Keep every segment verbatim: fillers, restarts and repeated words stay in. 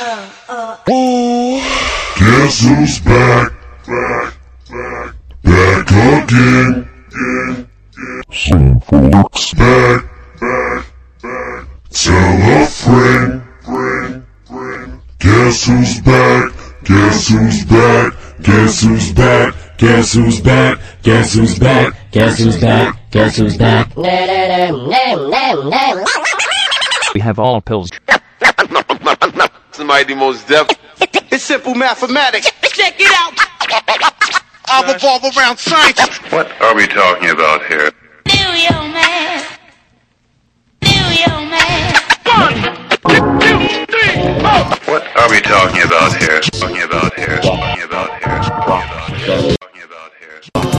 Guess who's back, back, back, back again, again, again. Some folks back, back, back. Tell a friend, friend, friend. Guess who's back, guess who's back, guess who's back, guess who's back, guess who's back, guess who's back, guess who's back. We have all pills. Somebody most deaf. It's simple mathematics. Check it out. I'll revolve around science. What are we talking about here? New York man. New York man. One, two, three, four. What are we talking about here? Talking about here. Talking about here. Talking about here. Talking about here. Talking about here.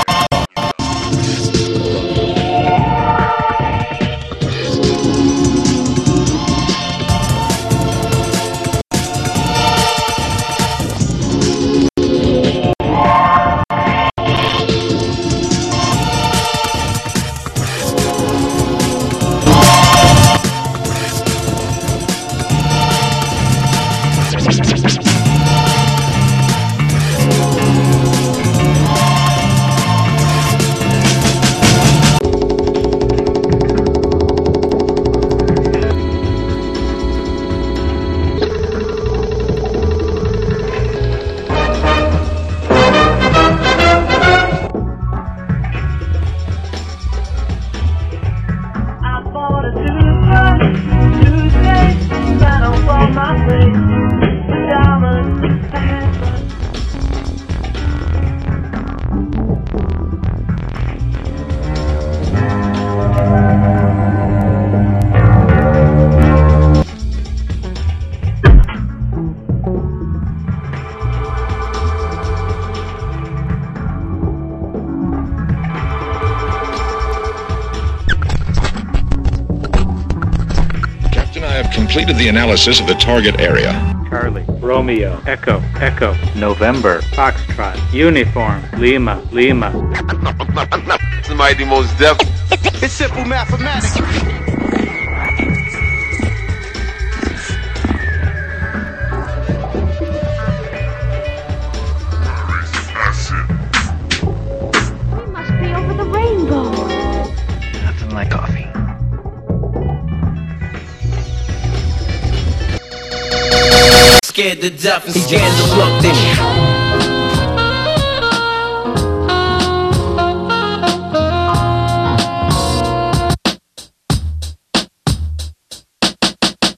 Completed the analysis of the target area. Charlie, Romeo, Echo, Echo, November, Foxtrot, Uniform, Lima, Lima. Somebody most deaf. It's simple mathematics. We must be over the rainbow. Nothing like coffee. Scared to death and scandal looked in.